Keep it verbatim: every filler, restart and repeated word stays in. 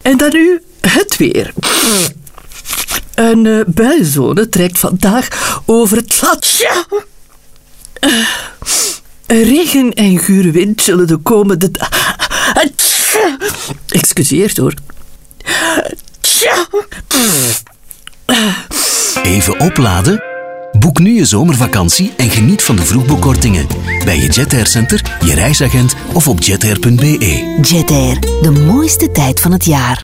En dan nu het weer. Een uh, buizone trekt vandaag over het land. Uh, regen en gure wind zullen de komende dagen... Excuseer hoor. Even opladen? Boek nu je zomervakantie en geniet van de vroegboekkortingen. Bij je Jetair Center, je reisagent of op jetair punt be. Jetair, de mooiste tijd van het jaar.